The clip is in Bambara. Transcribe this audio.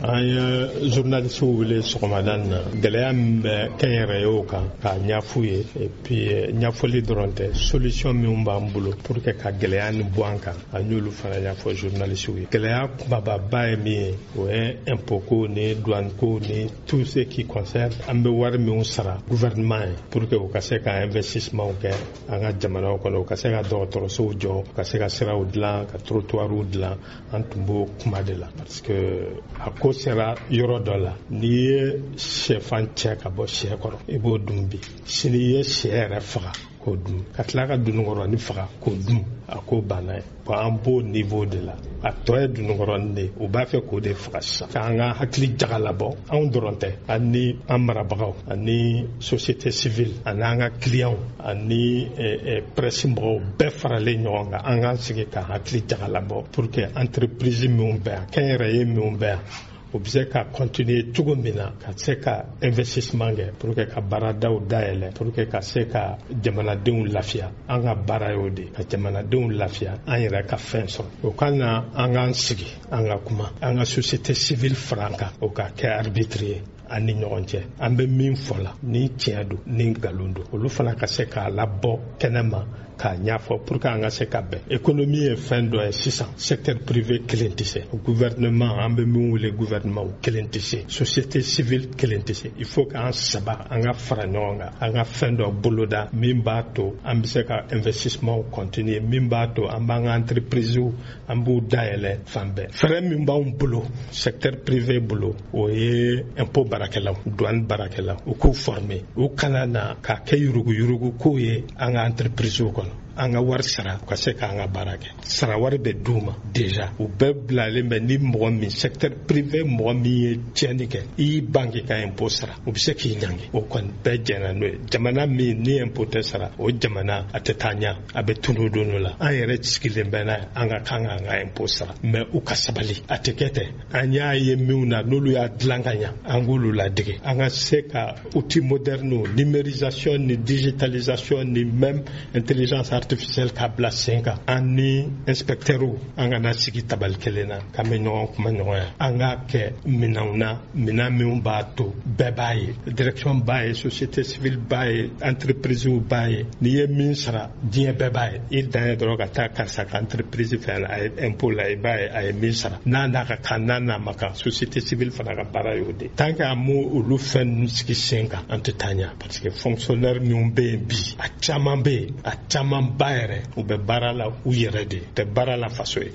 An ye journaliste wele sɔgɔmada na gɛlɛya min bɛ kɛnyɛrɛyew kan k'a ɲɛf'u ye et puis ɲɛfɔli dɔrɔn tɛ solution min b'an bolo pour que ka gɛlɛya nin bɔ an kan an y'olu fana ɲɛfɔ journaliste ye. Gɛlɛya kumababa ye min ye o ye impôt ko ni douane ko ni tout ce qui concerne an bɛ wari min sara gouvernement ye pour que u ka se ka investissement kɛ an ka jamanaw kɔnɔ u ka se ka dɔgɔtɔrɔsow jɔ u ka se ka siraw dilan ka trottoirw dilan an tun b'o kuma de la parce que a ko sera yɔrɔ dɔ la n'i ye sɛfan cɛ ka bɔ sɛ kɔrɔ i b'o dun bi sini i ye sɛ yɛrɛ faga k'o dun ka tila ka dunukɔrɔni faga k'o dun a ko banna ye bon an b'o niveau de la a tɔ ye dunukɔrɔni de u b'a fɛ k'o de faga sisan k'an ka hakili jagalabɔ anw dɔrɔn tɛ ani an marabagaw ani société civile ani an ka clients ani presse mɔgɔw bɛɛ faralen ɲɔgɔn kan an k'an sigi ka hakili jagalabɔ pour que entreprise minnu bɛ yan kɛnyɛrɛye minnu bɛ yan o bɛ se ka continuer cogo min na ka se ka investissement kɛ pour que ka baaradaw dayɛlɛ pour que ka se ka jamanadenw lafiya an ka baara y'o de ka jamanadenw lafiya an yɛrɛ ka fɛn sɔrɔ o ka na an k'an sigi an ka kuma an ka société civile fara an kan o ka kɛ arbitre ye an ni ɲɔgɔn cɛ an bɛ min fɔ la ni tiɲɛ don ni nkalon don olu fana ka se k'a labɔ kɛnɛma k'a ɲɛfɔ pour que an ka se ka bɛn économie ye fɛn dɔ ye sisan secteur privé kelen tɛ se gouvernement an bɛ min wele gouvernement kelen tɛ se société civile kelen tɛ se il faut qu'an saba an ka fara ɲɔgɔn kan an ka fɛn dɔ boloda min b'a to an bɛ se ka investissement continuer min b'a to an b'an ka entreprise an b'u dayɛlɛ fan bɛɛ fɛɛrɛ min b'anw bolo secteur privé bolo o ye impôt baarakɛlaw douane baarakɛlaw u k'u former u kana na k'a kɛ yuruguyurugu k'o ye an ka entreprise kɔnɔ an ka wari sara ka se k'an ka baara kɛ sara wari bɛ d'u ma déjà u bɛɛ bilalen bɛ ni mɔgɔ min secteur privé mɔgɔ min ye tiɲɛni kɛ i y'i ban k'i ka impôt sara u bɛ se k'i ɲangi o kɔni bɛɛ jɛnna n'o ye jamana min ni impôt tɛ sara o jamana a tɛ taa ɲɛ a bɛ tunu don dɔ la an yɛrɛ sigilen bɛ n'a ye an ka kan k'an ka impôt sara mais u ka sabali a tɛ kɛ ten an y'a ye minnu na n'olu y'a dilan ka ɲɛ an k'olu ladege an ka se ka outils modernes numérisation ni digitalisation ni même intelligence artificielle k'a bila sen kan an ni inspecteurs an kana sigi tabali kelen na k'an bɛ ɲɔgɔn kuma ɲɔgɔn ye an k'a kɛ minɛnw na minɛn minnu b'a to bɛɛ b'a ye direction b'a ye société civile b'a ye entreprise b'a ye n'i ye min sara diɲɛ bɛɛ b'a ye i dan ye dɔrɔn ka taa karisa ka entreprise fɛ a ye impôt la i b'a ye a ye min sara n'a n'a ka kan n'a n'a ma kan société civile fana ka baara y'o de tant que an m'o olu fɛn ninnu sigi sen kan an tɛ taa ɲɛ parce que fonctionnaire minnu bɛ yen bi a caman bɛ yen a caman ba yɛrɛ u bɛ baara la u yɛrɛ de u tɛ baara la faso ye